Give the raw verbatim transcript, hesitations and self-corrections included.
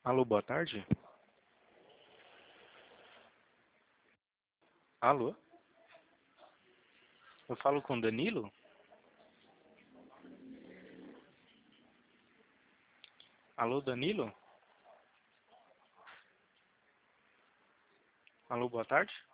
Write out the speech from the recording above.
Alô, boa tarde. Alô? Eu falo com Danilo? Alô, Danilo? Alô, boa tarde.